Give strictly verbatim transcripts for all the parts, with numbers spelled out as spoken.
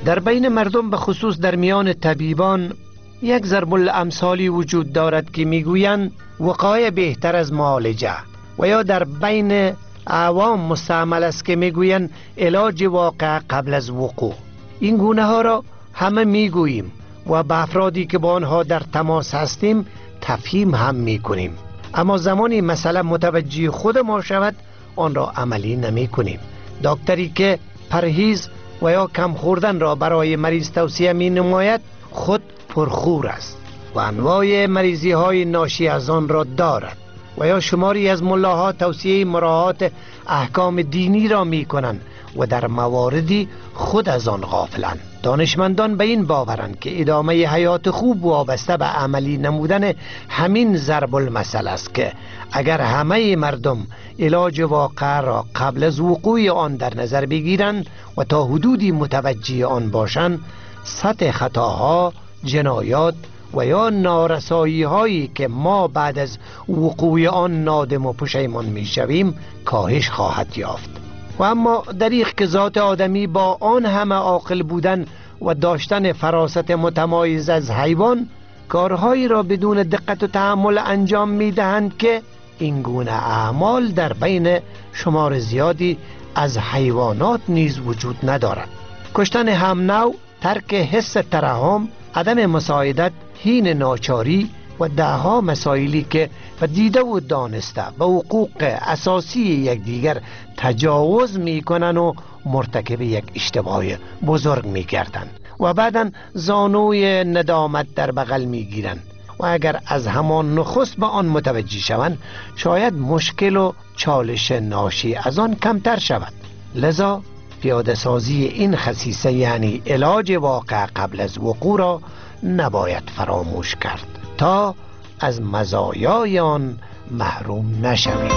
در بین مردم به خصوص در میان طبیبان یک ضرب الامثالی وجود دارد که میگویند وقایه بهتر از معالجه، و یا در بین عوام مستعمل است که میگویند علاج واقع قبل از وقوع. این گونه ها را همه میگوییم و به افرادی که با آنها در تماس هستیم تفهیم هم میکنیم، اما زمانی مسئله متوجه خود ما شود آن را عملی نمی کنیم. دکتری که پرهیز و یا کم خوردن را برای مریض توصیه می نماید خود پرخور است و انواع مریضی های ناشی از آن را دارد، و یا شماری از ملاها توصیه مراعات احکام دینی را می کنند و در مواردی خود از آن غافلند. دانشمندان به این باورند که ادامه حیات خوب وابسته به عملی نمودن همین ضرب المثل است که اگر همه مردم علاج واقع را قبل از وقوع آن در نظر بگیرند و تا حدودی متوجه آن باشند، سطح خطاها، جنایات و یا نارسایی هایی که ما بعد از وقوع آن نادم و پشیمان می شویم کاهش خواهد یافت. و اما دریغ که ذات آدمی با آن همه عاقل بودن و داشتن فراست متمایز از حیوان کارهایی را بدون دقت و تأمل انجام می دهند که این گونه اعمال در بین شمار زیادی از حیوانات نیز وجود ندارد. کشتن هم نوع، ترک حس ترحم، عدم مساعدت، هین ناچاری و دهها مسائلی که و دیده و دانسته به حقوق اساسی یکدیگر تجاوز می کنن و مرتکب یک اشتباه بزرگ می گردن و بعداً زانوی ندامت در بغل می گیرن و اگر از همان نخست به آن متوجه شوند شاید مشکل و چالش ناشی از آن کمتر شود. لذا پیاده سازی این خصیصه یعنی علاج واقع قبل از وقوع را نباید فراموش کرد تا از مزایای آن محروم نشویم.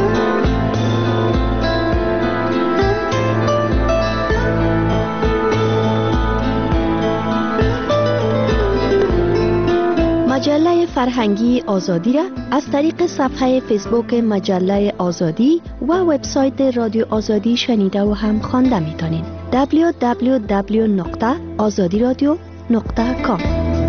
مجله فرهنگی آزادی را از طریق صفحه فیسبوک مجله آزادی و وبسایت رادیو آزادی شنیده و هم خوانده میتونید. دبلیو دبلیو دبلیو نقطه آزادی رادیو نقطه کام.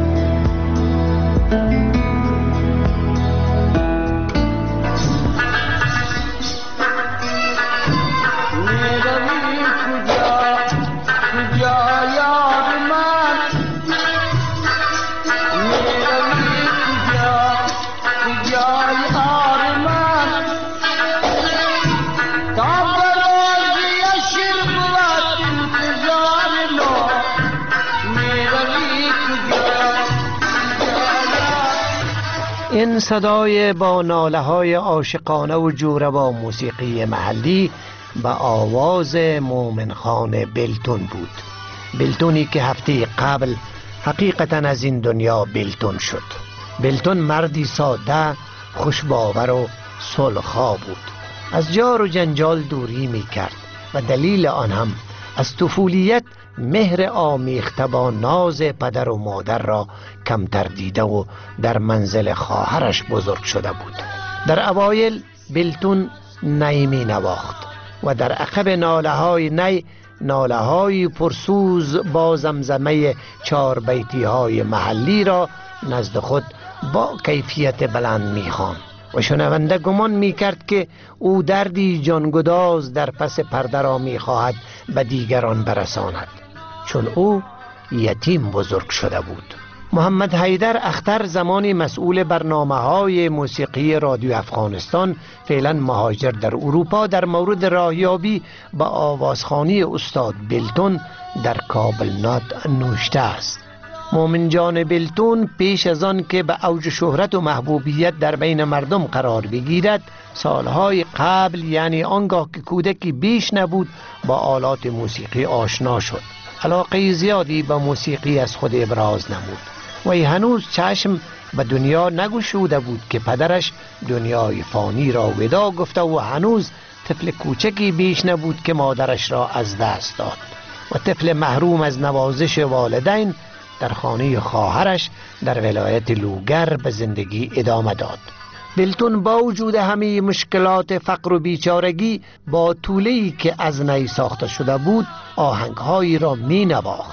این صدای با ناله های عاشقانه و جوربا موسیقی محلی به آواز مومن خان بلتون بود. بلتونی که هفته قبل حقیقتا از این دنیا بلتون شد. بلتون مردی ساده، خوشباور و صلح‌خواه بود. از جار و جنجال دوری می کرد و دلیل آن هم از طفولیت مهر آمیخته با ناز پدر و مادر را کمتر دیده و در منزل خواهرش بزرگ شده بود. در اوایل بلتون نی می نواخت و در عقب ناله های نی ناله های پرسوز با زمزمه چار بیتی های محلی را نزد خود با کیفیت بلند می خواند و شنونده گمان می کرد که او دردی جانگداز در پس پرده را می خواهد به دیگران برساند، چون او یتیم بزرگ شده بود. محمد حیدر اختر زمانی مسئول برنامه های موسیقی رادیو افغانستان، فعلا مهاجر در اروپا، در مورد راهیابی به آوازخوانی استاد بلتون در کابل نات نوشته است. مومن جان بلتون پیش از آن که به اوج شهرت و محبوبیت در بین مردم قرار بگیرد سالهای قبل، یعنی آنگاه که کودکی بیش نبود، با آلات موسیقی آشنا شد. علاقه زیادی به موسیقی از خود ابراز نمود و هنوز چشم به دنیا نگشوده بود که پدرش دنیای فانی را ودا گفته و هنوز طفل کوچکی بیش نبود که مادرش را از دست داد و طفل محروم از نوازش والدین در خانه خواهرش در ولایت لوگر به زندگی ادامه داد. بلتون با وجود همه مشکلات فقر و بیچارگی با طوله‌ای که از نی ساخته شده بود آهنگهایی را می نواخت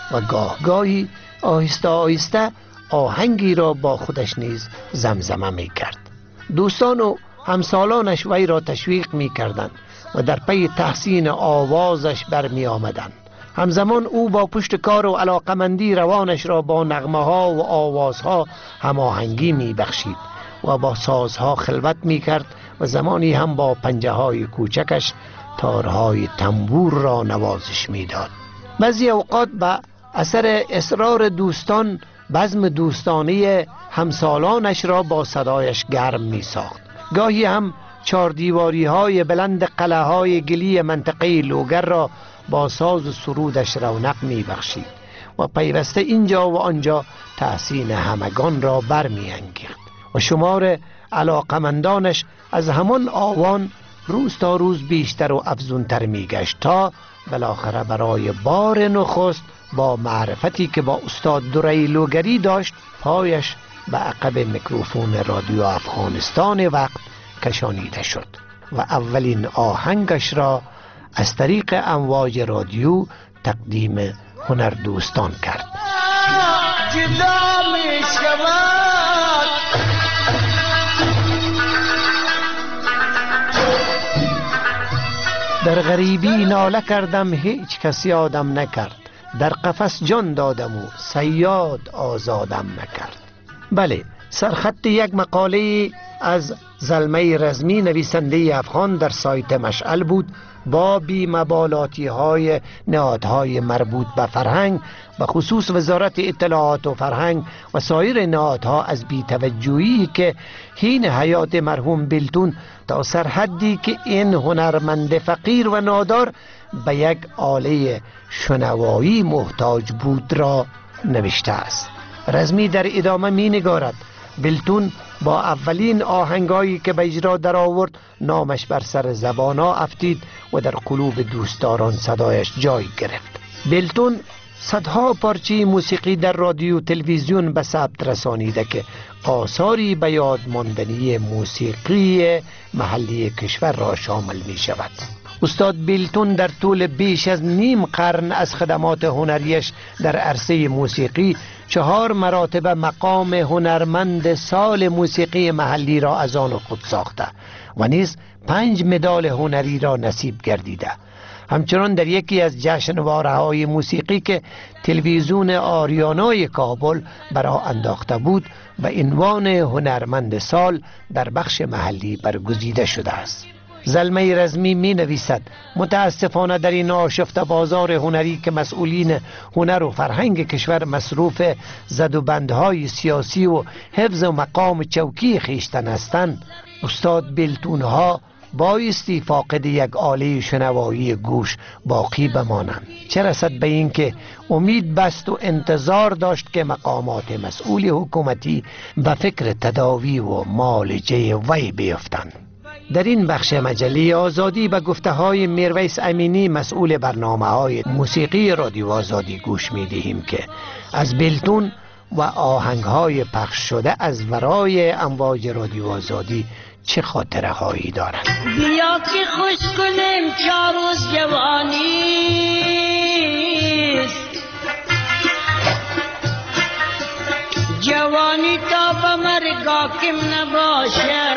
و گاه گاهی آهسته آهسته آهنگی را با خودش نیز زمزمه می کرد. دوستان و همسالانش وی را تشویق می کردند و در پی تحسین آوازش برمی آمدند. همزمان او با پشت کار و علاقمندی روانش را با نغمه ها و آوازها هماهنگی می بخشید و با سازها خلوت می کرد و زمانی هم با پنجه های کوچکش تارهای تنبور را نوازش می داد. بعضی اوقات به اثر اصرار دوستان بزم دوستانه همسالانش را با صدایش گرم می ساخت. گاهی هم چار دیواری های بلند قلعه های گلی منطقه لوگر را با ساز و سرودش رونق می بخشید و پیوسته اینجا و آنجا تحسین همگان را برمی انگیخت و شمار علاقمندانش از همان آوان روز تا روز بیشتر و افزونتر می گشت تا بالاخره برای بار نخست با معرفتی که با استاد دوری لوگری داشت پایش به عقب میکروفون رادیو افغانستان وقت کشانیده شد و اولین آهنگش را از طریق امواج رادیو تقدیم هنردوستان کرد. جدا می شود در غریبی ناله کردم هیچ کسی آدم نکرد، در قفس جان دادم و صیاد آزادم نکرد. بله، سرخط یک مقاله از زلمه رزمی نویسنده افغان در سایت مشعل بود با بی‌مبالاتی های نهادهای مربوط به فرهنگ و خصوص وزارت اطلاعات و فرهنگ و سایر نهادها از بی‌توجهی که حین حیات مرحوم بیلتون تا سرحدی که این هنرمند فقیر و نادار به یک آله شنوایی محتاج بود را نوشته است. رزمی در ادامه می نگارد بیلتون با اولین آهنگایی که به اجرا در آورد نامش بر سر زبانا افتید و در قلوب دوستداران صدایش جای گرفت. بیلتون صدها پارچه موسیقی در رادیو تلویزیون به ثبت رسانیده که آثاری به یاد ماندنی موسیقی محلی کشور را شامل می شود. استاد بیلتون در طول بیش از نیم قرن از خدمات هنریش در عرصه موسیقی چهار مراتب مقام هنرمند سال موسیقی محلی را از آن خود ساخته و نیز پنج مدال هنری را نصیب گردیده. همچنان در یکی از جشنواره های موسیقی که تلویزیون آریانای کابل برا انداخته بود به عنوان هنرمند سال در بخش محلی برگزیده شده است. زلمه رزمی می نویسد متاسفانه در این آشفته بازار هنری که مسئولین هنر و فرهنگ کشور مصروف زد و بندهای سیاسی و حفظ و مقام چوکی خیشتن هستند، استاد بیلتون ها بایستی فاقد یک آله شنوایی گوش باقی بمانند، چه رسد به این که امید بست و انتظار داشت که مقامات مسئول حکومتی به فکر تداوی و معالجه وی بیفتند. در این بخش مجله آزادی به گفته های میرویس امینی مسئول برنامه های موسیقی رادیو آزادی گوش می دهیم که از بیلتون و آهنگ های پخش شده از ورای امواج رادیو آزادی چه خاطره هایی دارند. بیا که خوش کنیم چار روز جوانیست، جوانی تا به مرگ حاکم نباشه.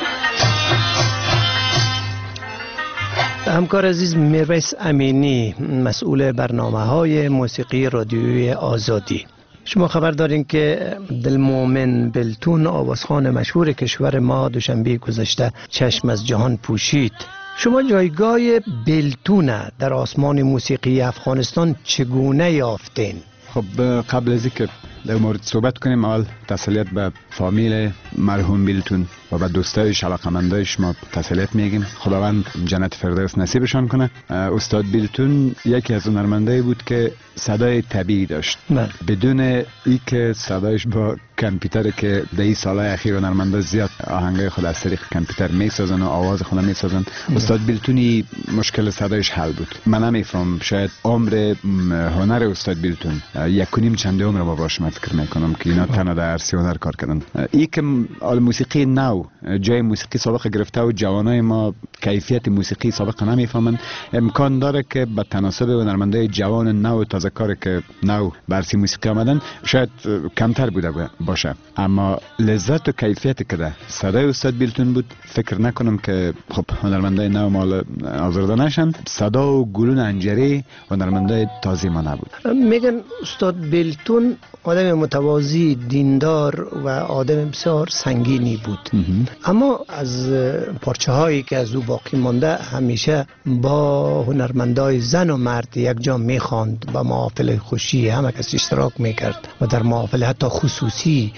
همکار عزیز میرویس امینی مسئول برنامه های موسیقی رادیوی آزادی، شما خبر دارین که دلمومن بیلتون آوازخوان مشهور کشور ما دوشنبه گذشته چشم از جهان پوشید. شما جایگاه بیلتون در آسمان موسیقی افغانستان چگونه یافتین؟ خب قبل از اینکه در مورد صحبت کنیم اول تسلیت به فامیل مرحوم بیلتون و به دوستایش علاقمندایش ما تسلیت میگیم، خداوند جنت فردوس نصیبشان کنه. استاد بیلتون یکی از هنرمندایی بود که صدای طبیعی داشت نه. بدون اینکه صدایش با کامپیوتر که در این سالهای اخیر هنرمندا زیاد آهنگای خود از طریق کامپیوتر میسازن و آواز خود میسازن، استاد بیلتونی مشکل صدایش حل بود. من نمیفهم شاید عمر هنر استاد بیلتون یک و نیم چند عمر ما باش فکر میکنم که اینا تنها در عرصه هنر کار کردن. این که موسیقی نو جای موسیقی سابق گرفته و جوانای ما کیفیت موسیقی سابق نمیفهمن. امکان داره که به تناسب هنرمندای جوان نو و تازه کار که نو برسی موسیقی آمدن شاید کمتر بوده باشه، اما لذت و کیفیت که ده صدای استاد بیلتون بود فکر نکنم که خب هنرمندای نو مال آزرده نشن. صدا و گلون انجری هنرمندای تازه ما نبود. میگن استاد بیلتون آدم متواضع، دیندار و آدم بسیار سنگینی بود، اما از پارچه هایی که از او باقی مانده همیشه با هنرمندای زن و مرد یک جا میخواند، با محافل خوشی همه کس اشتراک میکرد و در محافل حتی خصوصی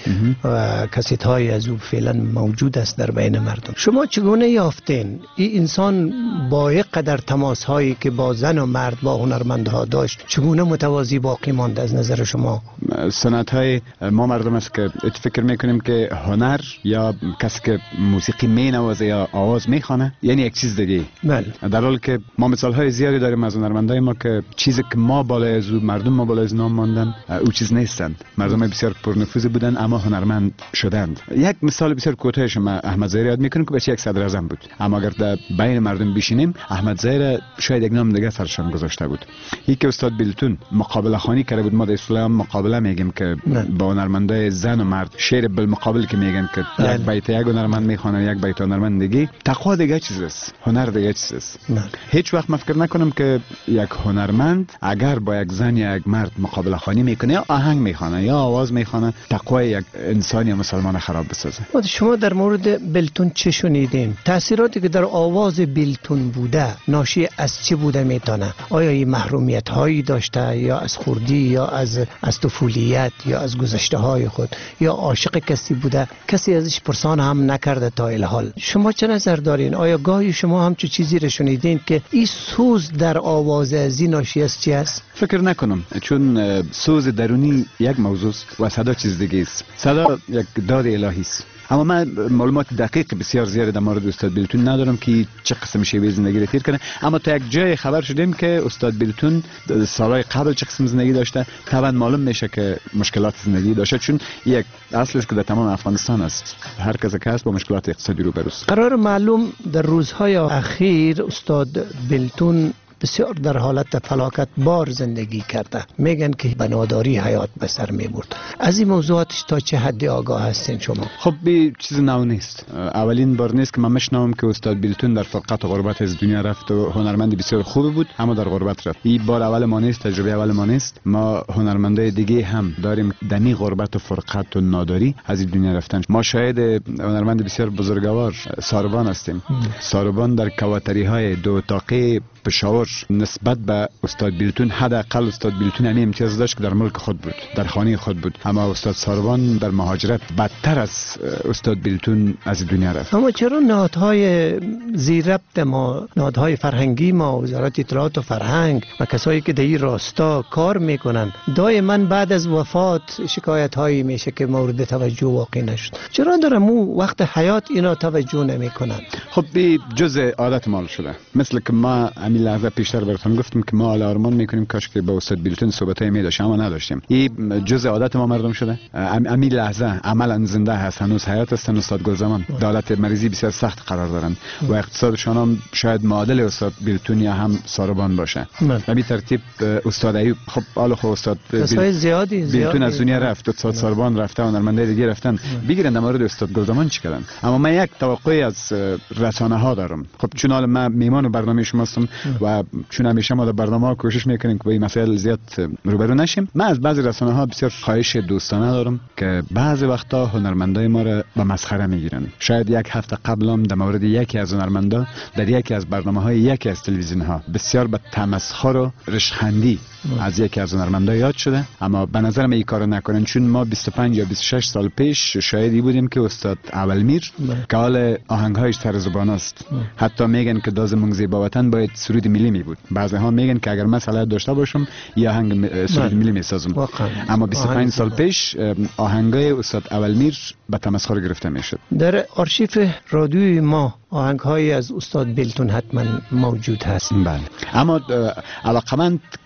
و کسیت های از او فعلا موجود است در بین مردم. شما چگونه یافتین این انسان با یک قدر تماس هایی که با زن و مرد با هنرمندها داشت چگونه متواضع باقی مانده از نظر شما؟ سنت های ما مردم است که فکر میکنیم که هنر یا کسی که موسیقی می نوازه یا آواز میخوانه یعنی یک چیز دیگه. بله. در حالی که ما مثال های زیادی داریم از هنرمندای ما که چیزی که ما بالای از مردم ما بالای از نام ماندن او چیز نیستند. مردم بسیار پرنفوذ بودن اما هنرمند شدند. یک مثال بسیار کوتاه شما احمد ظاهری یاد میکنیم که بچه یک صدر اعظم بود، اما اگر در بین مردم بشینیم احمد ظاهری شاید یک نام دیگه سرشان گذاشته بود. یک استاد بیلتون مقابله خوانی کرده بود. ما در اسلام مقابله میگیم که با هنرمندای زن و مرد شعر بالمقابل که میگن که یک بیت یک هنرمند میخوانه یک بیت هنرمند دیگه. تقوا دیگه چیز است، هنر دیگه چیز است. هیچ وقت فکر نکنم که یک هنرمند اگر با یک زن یا یک مرد مقابله خوانی میکنه یا آهنگ میخوانه یا آواز میخوانه تقوای یک انسان یا مسلمان خراب بسازه. شما در مورد بیلتون چه شنیدین؟ تاثیراتی که در آواز بیلتون بوده ناشی از چه بوده میتونه؟ آیا این محرومیت هایی داشته یا از خردی یا از از طفولیت یا از گذشته های خود یا عاشق کسی بوده کسی ازش پرسان هم نکرده تا الحال؟ شما چه نظر دارین؟ آیا گاهی شما هم چه چیزی را شنیدین که این سوز در آواز از این ناشی از چی است؟ فکر نکنم، چون سوز درونی یک موضوع است و صدا چیز دیگه است. صدا یک داد الهی است. اما من معلومات دقیق بسیار زیاد در مورد استاد بیلتون ندارم که چه قسم شیوه زندگی را تیر کنه، اما تا یک جای خبر شدیم که استاد بیلتون سالهای قبل چه قسم زندگی داشته. طبعا معلوم میشه که مشکلات زندگی داشته، چون یک اصل است که در تمام افغانستان است هر کس که هست با مشکلات اقتصادی روبروست. قرار معلوم در روزهای اخیر استاد بیلتون بسیار در حالت فلاکت بار زندگی کرده. میگن که بناداری حیات به سر میبرد. از این موضوعاتش تا چه حدی آگاه هستین شما؟ خب بی چیز نو نیست. اولین بار نیست که من میشنوم که استاد بیلتون در فرقت و غربت از دنیا رفت و هنرمند بسیار خوبی بود اما در غربت رفت. این بار اول ما نیست، تجربه اول ما نیست. ما هنرمندای دیگه هم داریم دنی غربت و فرقت و ناداری از این دنیا رفتن. ما شاهد هنرمند بسیار بزرگوار ساربان هستیم. ساربان در کواتری های دو اتاقه پشاور نسبت به استاد بیلتون حداقل استاد بیلتون همین امتیاز داشت که در ملک خود بود، در خانه خود بود، اما استاد ساروان در مهاجرت بدتر از استاد بیلتون از دنیا رفت. اما چرا نهادهای زیر ربط ما، نهادهای فرهنگی ما، وزارت اطلاعات و فرهنگ و کسایی که در این راستا کار میکنن دائما بعد از وفات شکایت هایی میشه که مورد توجه واقع نشد؟ چرا در مو وقت حیات اینا توجه نمیکنن؟ خب بی جزء عادت مال شده. مثل که ما همین لحظه پیشتر براتون گفتم که ما حالا آرمان میکنیم کاش که با استاد بیلتون صحبتای می‌داشتیم اما نداشتیم. این جزء عادت ما مردم شده. همین لحظه عملا زنده هست، هنوز حیات هستن. استاد گلزمان دولت مریضی بسیار سخت قرار دارن و اقتصادشان هم شاید معادل استاد بیلتون یا هم ساربان باشه. همین ترتیب استاد ایوب خب حالا خب استاد زیادی بیلتون از دنیا رفت، استاد ساربان رفته، هنرمندای دیگه رفتن. بگیرن در مورد استاد گلزمان چی کردن. اما من یک توقعی از رسانه ها دارم. خب چون حالا من میهمان برنامه شما هستم و چون همیشه ما در برنامه کوشش میکنیم که با این مسائل زیاد روبرو نشیم، من از بعضی رسانه ها بسیار خواهش دوستانه دارم که بعضی وقتا هنرمندای ما را به مسخره میگیرن. شاید یک هفته قبلم در مورد یکی از هنرمندا در یکی از برنامه‌های یکی از تلویزیون ها بسیار به تمسخر و رشخندی از یکی از هنرمندا یاد شده، اما به نظر من این کارو نکنن، چون ما بیست و پنج یا بیست و شش سال پیش شاهدی بودیم که استاد اولمیر که حال آهنگ‌هایش سر زبان است، حتی میگن که دازمون زیبا وطن باید سرود ملی می بود. بعضی ها میگن که اگر من صلاحیت داشته باشم یا آهنگ سرود ملی میسازم، اما بیست و پنج سال پیش آهنگای استاد اولمیر به تمسخر گرفته میشد. در آرشیو رادیوی ما آهنگ‌هایی از استاد بیلتون حتما موجود هست. بله، اما علاقمند کم بود.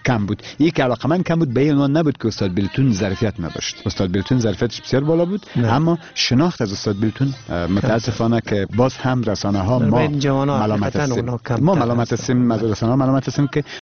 این که علاقمند کم بود به این عنوان نبود که استاد بیلتون ظرفیت نداشت. استاد بیلتون ظرفیتش بسیار بالا بود نه. اما شناخت از استاد بیلتون متاسفانه که باز هم رسانه ها ما ملامت هستیم ما ملامت هستیم از رسانه ها ملامت هستیم که